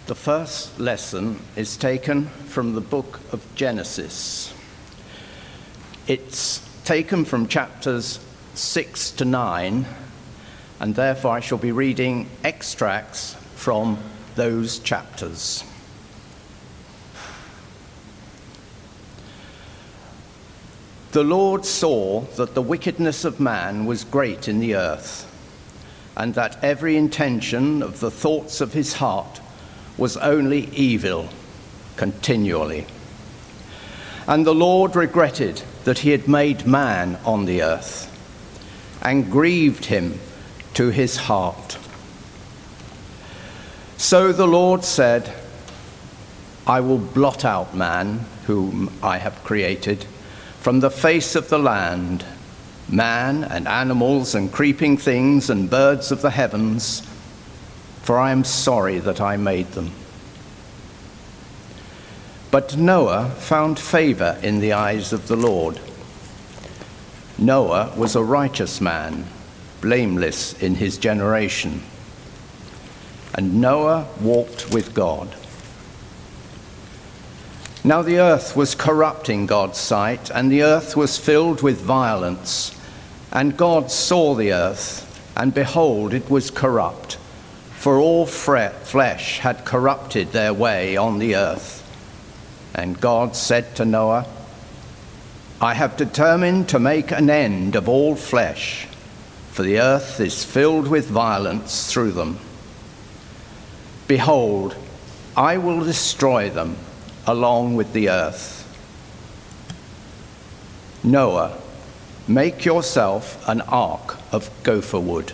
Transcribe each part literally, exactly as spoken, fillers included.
The first lesson is taken from the book of Genesis. It's taken from chapters six to nine, and therefore I shall be reading extracts from those chapters. The Lord saw that the wickedness of man was great in the earth, and that every intention of the thoughts of his heart was only evil continually. And the Lord regretted that he had made man on the earth, and grieved him to his heart. So the Lord said, I will blot out man, whom I have created, from the face of the land, man and animals and creeping things and birds of the heavens, for I am sorry that I made them. But Noah found favor in the eyes of the Lord. Noah was a righteous man, blameless in his generation. And Noah walked with God. Now the earth was corrupt in God's sight, and the earth was filled with violence. And God saw the earth, and behold, it was corrupt, for all flesh had corrupted their way on the earth. And God said to Noah, I have determined to make an end of all flesh, for the earth is filled with violence through them. Behold, I will destroy them along with the earth. Noah, make yourself an ark of gopher wood.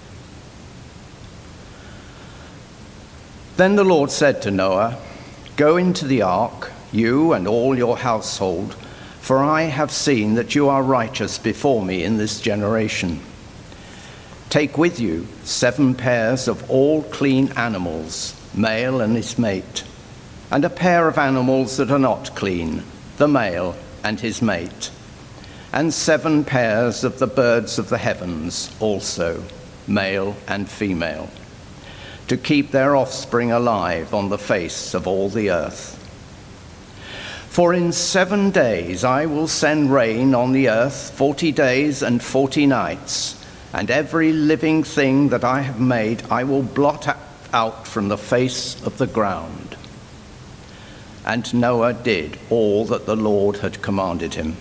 Then the Lord said to Noah, Go into the ark, you and all your household, for I have seen that you are righteous before me in this generation. Take with you seven pairs of all clean animals, male and his mate, and a pair of animals that are not clean, the male and his mate, and seven pairs of the birds of the heavens also, male and female, to keep their offspring alive on the face of all the earth. For in seven days I will send rain on the earth, forty days and forty nights, and every living thing that I have made I will blot out from the face of the ground. And Noah did all that the Lord had commanded him.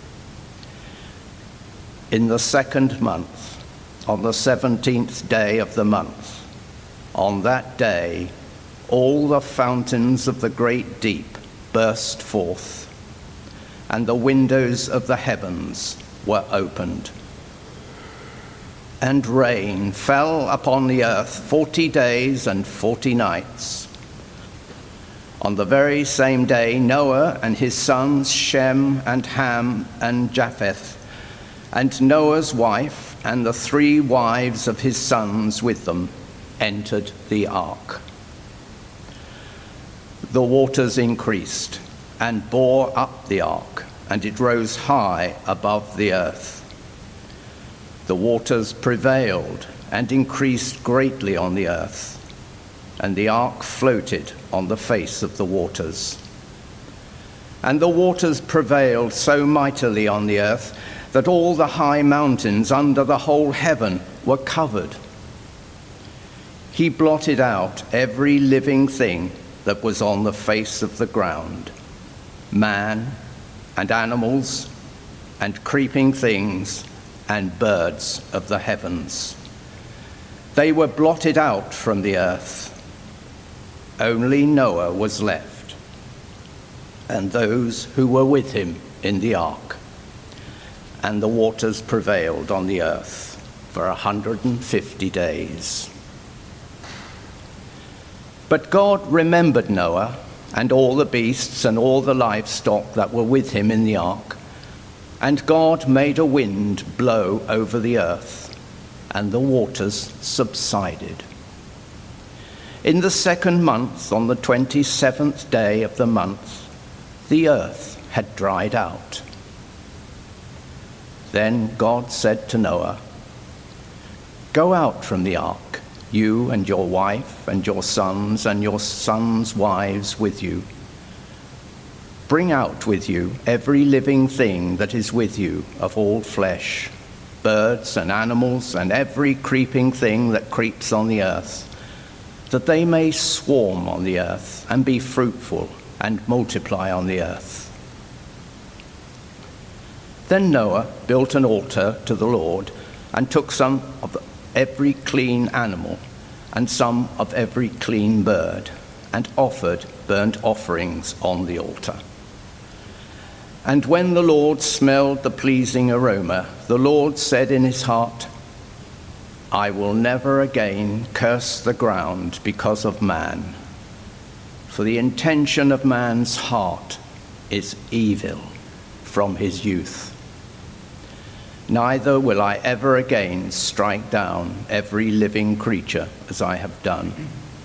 In the second month, on the seventeenth day of the month, on that day, all the fountains of the great deep burst forth, and the windows of the heavens were opened. And rain fell upon the earth forty days and forty nights. On the very same day, Noah and his sons Shem and Ham and Japheth, and Noah's wife and the three wives of his sons with them, entered the ark. The waters increased and bore up the ark, and it rose high above the earth. The waters prevailed and increased greatly on the earth, and the ark floated on the face of the waters. And the waters prevailed so mightily on the earth that all the high mountains under the whole heaven were covered. He blotted out every living thing that was on the face of the ground, man and animals and creeping things and birds of the heavens. They were blotted out from the earth. Only Noah was left, and those who were with him in the ark. And the waters prevailed on the earth for a hundred and fifty days. But God remembered Noah and all the beasts and all the livestock that were with him in the ark. And God made a wind blow over the earth, and the waters subsided. In the second month, on the twenty-seventh day of the month, the earth had dried out. Then God said to Noah, Go out from the ark, you and your wife and your sons and your sons' wives with you. Bring out with you every living thing that is with you of all flesh, birds and animals and every creeping thing that creeps on the earth, that they may swarm on the earth and be fruitful and multiply on the earth. Then Noah built an altar to the Lord and took some of every clean animal and some of every clean bird and offered burnt offerings on the altar. And when the Lord smelled the pleasing aroma, the Lord said in his heart, I will never again curse the ground because of man, for the intention of man's heart is evil from his youth. Neither will I ever again strike down every living creature as I have done.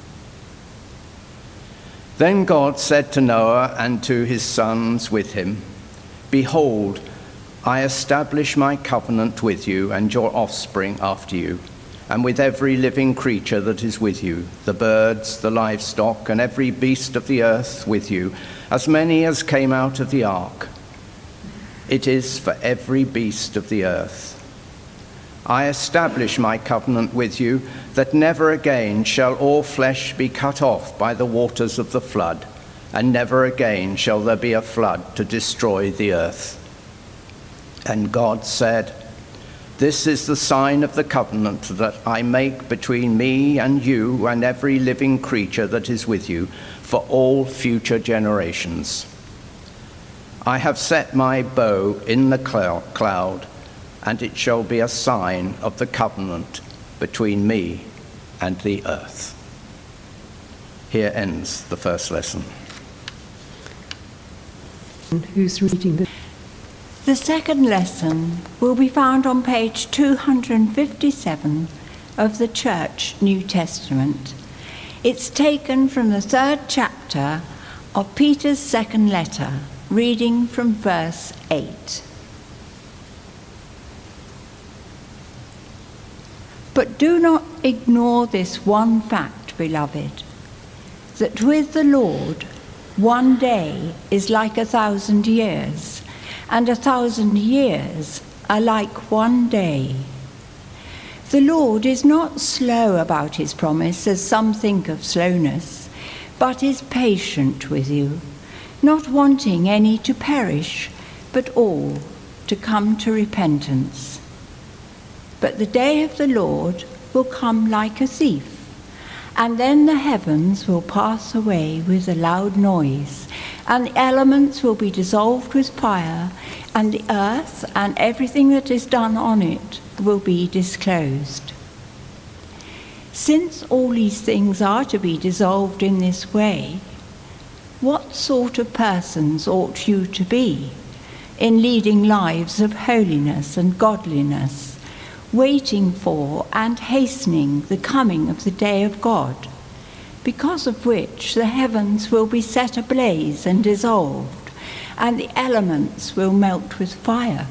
Then God said to Noah and to his sons with him, Behold, I establish my covenant with you and your offspring after you, and with every living creature that is with you, the birds, the livestock, and every beast of the earth with you, as many as came out of the ark. It is for every beast of the earth. I establish my covenant with you, that never again shall all flesh be cut off by the waters of the flood, and never again shall there be a flood to destroy the earth. And God said, This is the sign of the covenant that I make between me and you and every living creature that is with you for all future generations. I have set my bow in the cloud, and it shall be a sign of the covenant between me and the earth. Here ends the first lesson. Who's reading the... The second lesson will be found on page two hundred fifty-seven of the Church New Testament. It's taken from the third chapter of Peter's second letter, reading from verse eight. But do not ignore this one fact, beloved, that with the Lord, one day is like a thousand years, and a thousand years are like one day. The Lord is not slow about his promise, as some think of slowness, but is patient with you, not wanting any to perish, but all to come to repentance. But the day of the Lord will come like a thief, and then the heavens will pass away with a loud noise, and the elements will be dissolved with fire, and the earth and everything that is done on it will be disclosed. Since all these things are to be dissolved in this way, what sort of persons ought you to be in leading lives of holiness and godliness, waiting for and hastening the coming of the day of God, because of which the heavens will be set ablaze and dissolved, and the elements will melt with fire?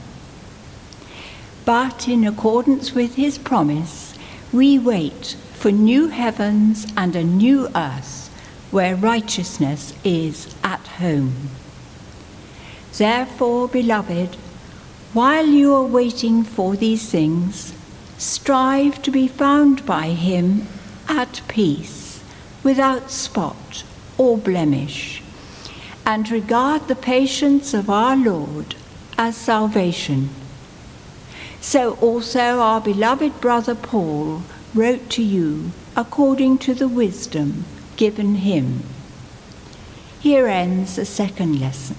But in accordance with his promise, we wait for new heavens and a new earth, where righteousness is at home. Therefore, beloved, while you are waiting for these things, strive to be found by him at peace, without spot or blemish, and regard the patience of our Lord as salvation. So also our beloved brother Paul wrote to you according to the wisdom given him. Here ends the second lesson.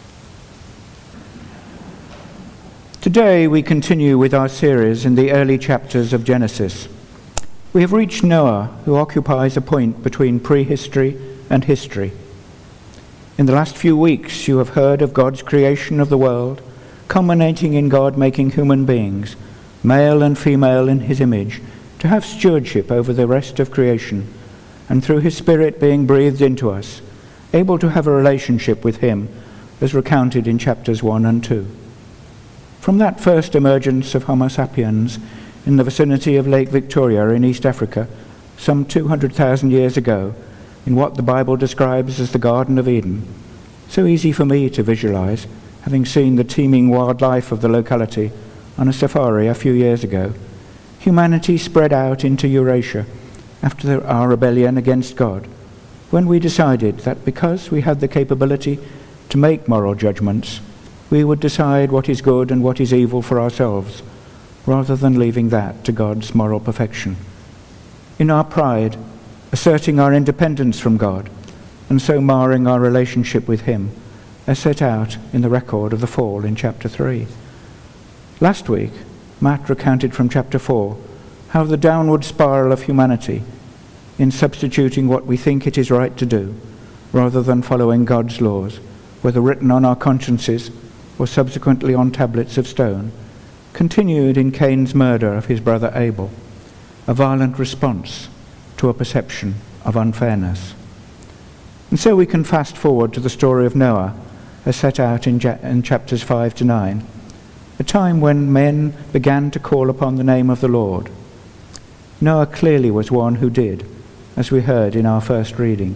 Today we continue with our series in the early chapters of Genesis. We have reached Noah, who occupies a point between prehistory and history. In the last few weeks you have heard of God's creation of the world, culminating in God making human beings, male and female in his image, to have stewardship over the rest of creation, and through his Spirit being breathed into us, able to have a relationship with him, as recounted in chapters one and two. From that first emergence of Homo sapiens in the vicinity of Lake Victoria in East Africa, some two hundred thousand years ago, in what the Bible describes as the Garden of Eden, so easy for me to visualize, having seen the teeming wildlife of the locality on a safari a few years ago, humanity spread out into Eurasia after our rebellion against God, when we decided that because we had the capability to make moral judgments, we would decide what is good and what is evil for ourselves, rather than leaving that to God's moral perfection. In our pride, asserting our independence from God, and so marring our relationship with Him, as set out in the record of the fall in chapter three. Last week, Matt recounted from chapter four how the downward spiral of humanity, in substituting what we think it is right to do, rather than following God's laws, whether written on our consciences or subsequently on tablets of stone, continued in Cain's murder of his brother Abel, a violent response to a perception of unfairness. And so we can fast forward to the story of Noah, as set out in, ja- in chapters five to nine, a time when men began to call upon the name of the Lord. Noah clearly was one who did, as we heard in our first reading.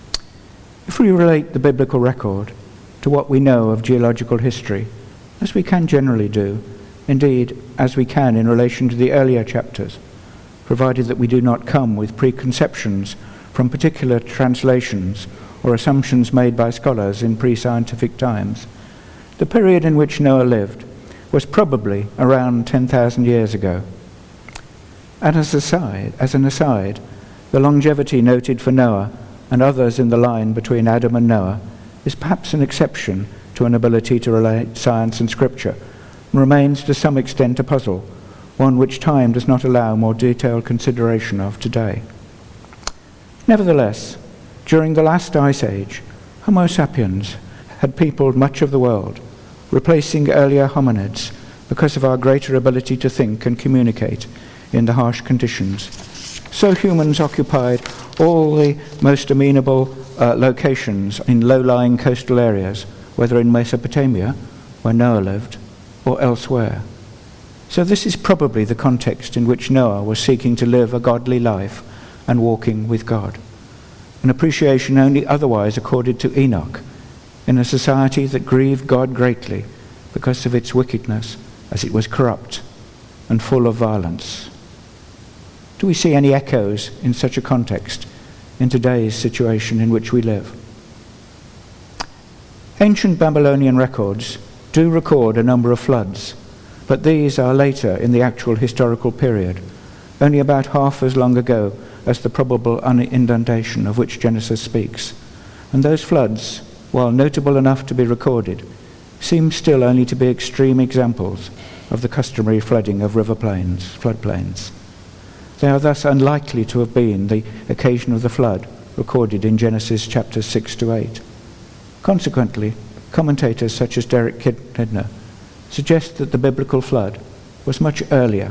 If we relate the biblical record to what we know of geological history, as we can generally do, indeed as we can in relation to the earlier chapters, provided that we do not come with preconceptions from particular translations or assumptions made by scholars in pre-scientific times, the period in which Noah lived was probably around ten thousand years ago. And as, aside, as an aside, the longevity noted for Noah and others in the line between Adam and Noah is perhaps an exception to an ability to relate science and scripture, and remains to some extent a puzzle, one which time does not allow more detailed consideration of today. Nevertheless, during the last ice age, Homo sapiens had peopled much of the world, replacing earlier hominids because of our greater ability to think and communicate in the harsh conditions. So humans occupied all the most amenable uh, locations in low-lying coastal areas, whether in Mesopotamia, where Noah lived, or elsewhere. So this is probably the context in which Noah was seeking to live a godly life and walking with God, an appreciation only otherwise accorded to Enoch, in a society that grieved God greatly because of its wickedness, as it was corrupt and full of violence. Do we see any echoes in such a context in today's situation in which we live? Ancient Babylonian records do record a number of floods, but these are later in the actual historical period, only about half as long ago as the probable inundation of which Genesis speaks. And those floods, while notable enough to be recorded, seem still only to be extreme examples of the customary flooding of river plains, floodplains. They are thus unlikely to have been the occasion of the flood recorded in Genesis chapters six to eight. Consequently, commentators such as Derek Kidner suggest that the biblical flood was much earlier.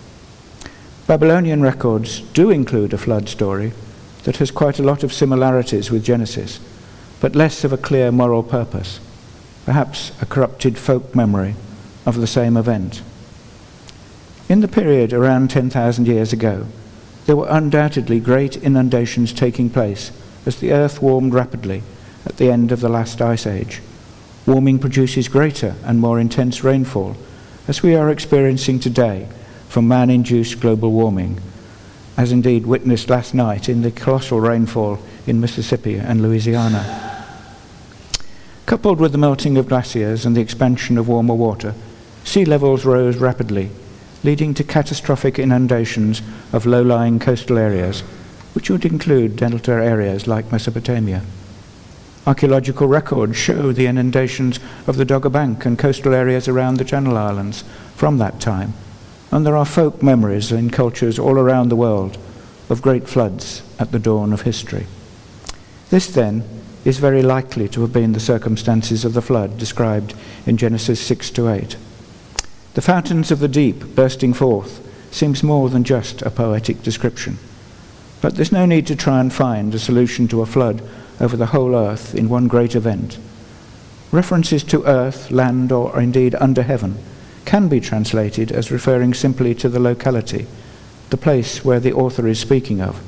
Babylonian records do include a flood story that has quite a lot of similarities with Genesis, but less of a clear moral purpose, perhaps a corrupted folk memory of the same event. In the period around ten thousand years ago, there were undoubtedly great inundations taking place as the earth warmed rapidly at the end of the last ice age. Warming produces greater and more intense rainfall, as we are experiencing today from man-induced global warming, as indeed witnessed last night in the colossal rainfall in Mississippi and Louisiana. Coupled with the melting of glaciers and the expansion of warmer water, sea levels rose rapidly, leading to catastrophic inundations of low-lying coastal areas, which would include delta areas like Mesopotamia. Archaeological records show the inundations of the Dogger Bank and coastal areas around the Channel Islands from that time, and there are folk memories in cultures all around the world of great floods at the dawn of history. This, then, is very likely to have been the circumstances of the flood described in Genesis six to eight. The fountains of the deep bursting forth seems more than just a poetic description. But there's no need to try and find a solution to a flood over the whole earth in one great event. References to earth, land, or indeed under heaven can be translated as referring simply to the locality, the place where the author is speaking of,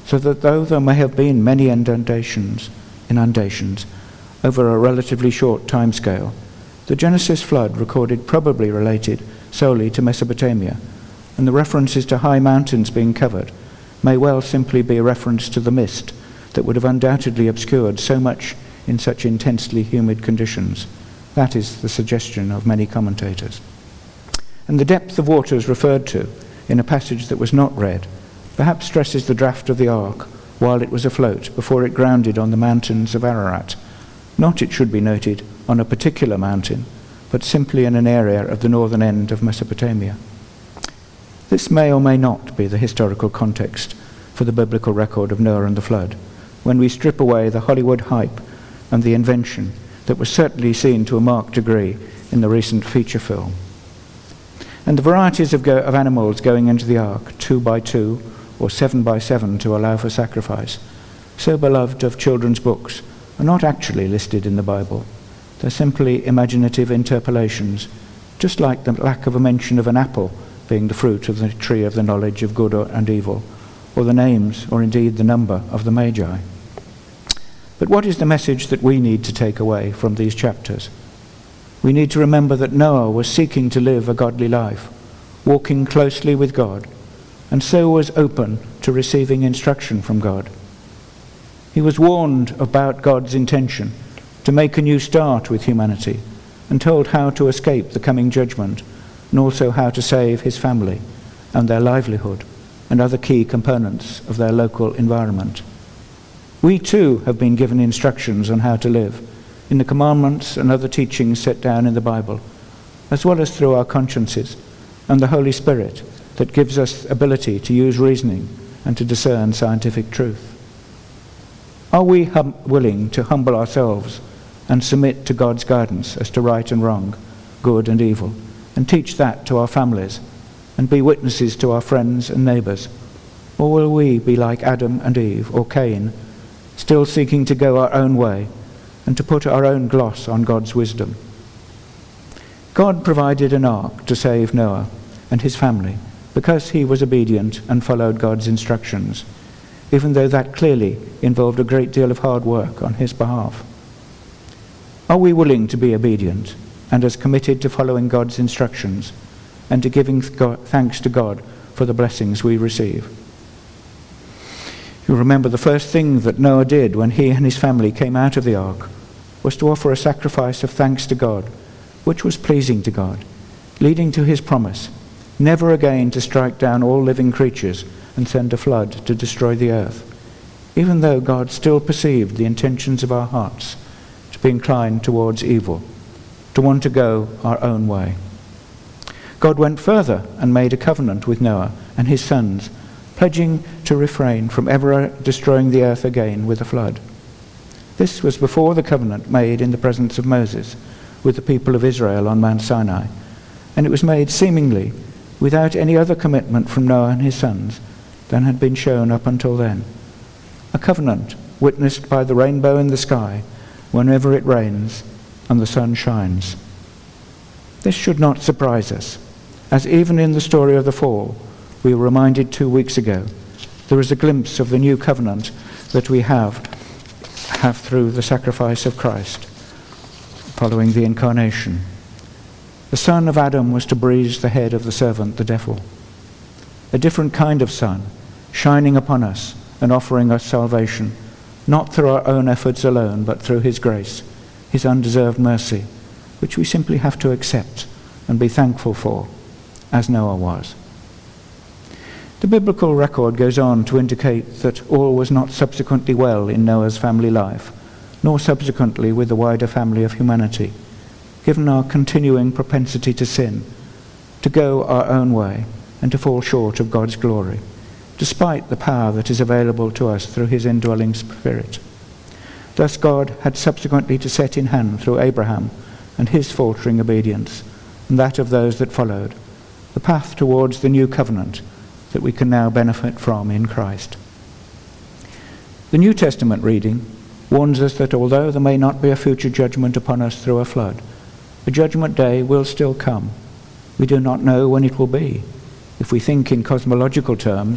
so that though there may have been many inundations, inundations over a relatively short timescale, the Genesis flood recorded probably related solely to Mesopotamia, and the references to high mountains being covered may well simply be a reference to the mist that would have undoubtedly obscured so much in such intensely humid conditions. That is the suggestion of many commentators. And the depth of waters referred to in a passage that was not read perhaps stresses the draft of the ark while it was afloat before it grounded on the mountains of Ararat. Not, it should be noted, on a particular mountain, but simply in an area of the northern end of Mesopotamia. This may or may not be the historical context for the biblical record of Noah and the flood, when we strip away the Hollywood hype and the invention that was certainly seen to a marked degree in the recent feature film. And the varieties of, go- of animals going into the ark, two by two or seven by seven to allow for sacrifice, so beloved of children's books, are not actually listed in the Bible. They're simply imaginative interpolations, just like the lack of a mention of an apple being the fruit of the tree of the knowledge of good and evil, or the names, or indeed the number of the Magi. But what is the message that we need to take away from these chapters? We need to remember that Noah was seeking to live a godly life, walking closely with God, and so was open to receiving instruction from God. He was warned about God's intention to make a new start with humanity, and told how to escape the coming judgment, and also how to save his family and their livelihood and other key components of their local environment. We too have been given instructions on how to live in the commandments and other teachings set down in the Bible, as well as through our consciences and the Holy Spirit that gives us ability to use reasoning and to discern scientific truth. Are we hum- willing to humble ourselves and submit to God's guidance as to right and wrong, good and evil, and teach that to our families and be witnesses to our friends and neighbours? Or will we be like Adam and Eve or Cain, still seeking to go our own way and to put our own gloss on God's wisdom? God provided an ark to save Noah and his family because he was obedient and followed God's instructions, even though that clearly involved a great deal of hard work on his behalf. Are we willing to be obedient and as committed to following God's instructions and to giving God, thanks to God for the blessings we receive? You remember the first thing that Noah did when he and his family came out of the ark was to offer a sacrifice of thanks to God, which was pleasing to God, leading to his promise never again to strike down all living creatures and send a flood to destroy the earth, even though God still perceived the intentions of our hearts to be inclined towards evil, to want to go our own way. God went further and made a covenant with Noah and his sons, pledging to refrain from ever destroying the earth again with a flood. This was before the covenant made in the presence of Moses with the people of Israel on Mount Sinai, and it was made seemingly without any other commitment from Noah and his sons than had been shown up until then. A covenant witnessed by the rainbow in the sky whenever it rains and the sun shines. This should not surprise us, as even in the story of the fall, we were reminded two weeks ago, there is a glimpse of the new covenant that we have, have through the sacrifice of Christ, following the incarnation. The son of Adam was to bruise the head of the servant, the devil. A different kind of sun, shining upon us and offering us salvation, not through our own efforts alone, but through his grace, his undeserved mercy, which we simply have to accept and be thankful for, as Noah was. The biblical record goes on to indicate that all was not subsequently well in Noah's family life, nor subsequently with the wider family of humanity, given our continuing propensity to sin, to go our own way, and to fall short of God's glory, despite the power that is available to us through his indwelling Spirit. Thus God had subsequently to set in hand through Abraham and his faltering obedience, and that of those that followed, the path towards the new covenant that we can now benefit from in Christ. The New Testament reading warns us that although there may not be a future judgment upon us through a flood, a judgment day will still come. We do not know when it will be. If we think in cosmological terms,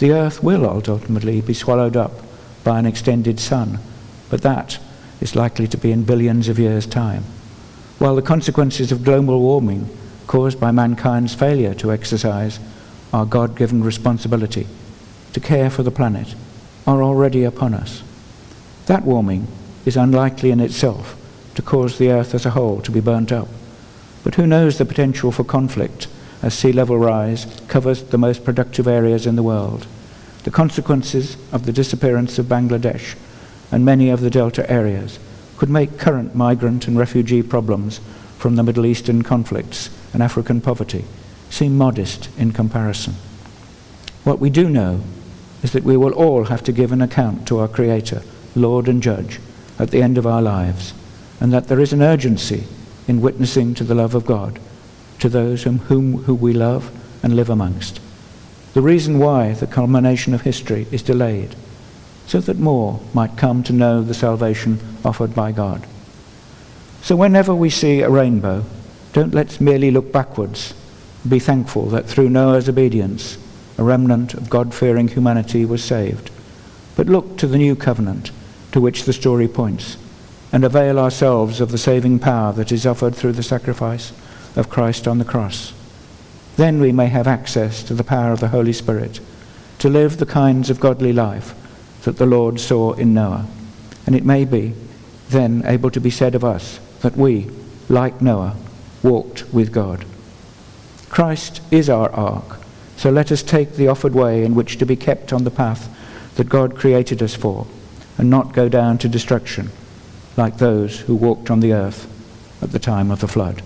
The earth will ultimately be swallowed up by an extended sun, but that is likely to be in billions of years' time, while the consequences of global warming caused by mankind's failure to exercise our God-given responsibility to care for the planet are already upon us. That warming is unlikely in itself to cause the earth as a whole to be burnt up, but who knows the potential for conflict as sea level rise covers the most productive areas in the world. The consequences of the disappearance of Bangladesh and many of the delta areas could make current migrant and refugee problems from the Middle Eastern conflicts and African poverty seem modest in comparison. What we do know is that we will all have to give an account to our Creator, Lord and Judge, at the end of our lives, and that there is an urgency in witnessing to the love of God to those whom, whom who we love and live amongst. The reason why the culmination of history is delayed, so that more might come to know the salvation offered by God. So whenever we see a rainbow, don't let's merely look backwards and be thankful that through Noah's obedience, a remnant of God-fearing humanity was saved, but look to the new covenant to which the story points, and avail ourselves of the saving power that is offered through the sacrifice of Christ on the cross. Then we may have access to the power of the Holy Spirit to live the kinds of godly life that the Lord saw in Noah. And it may be then able to be said of us that we, like Noah, walked with God. Christ is our ark, so let us take the offered way in which to be kept on the path that God created us for, and not go down to destruction like those who walked on the earth at the time of the flood.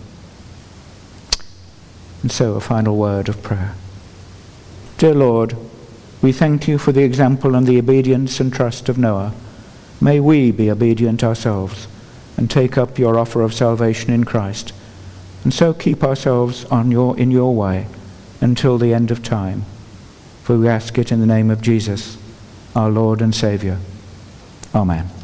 And so a final word of prayer. Dear Lord, we thank you for the example and the obedience and trust of Noah. May we be obedient ourselves and take up your offer of salvation in Christ, and so keep ourselves on your, in your way until the end of time. For we ask it in the name of Jesus, our Lord and Saviour. Amen.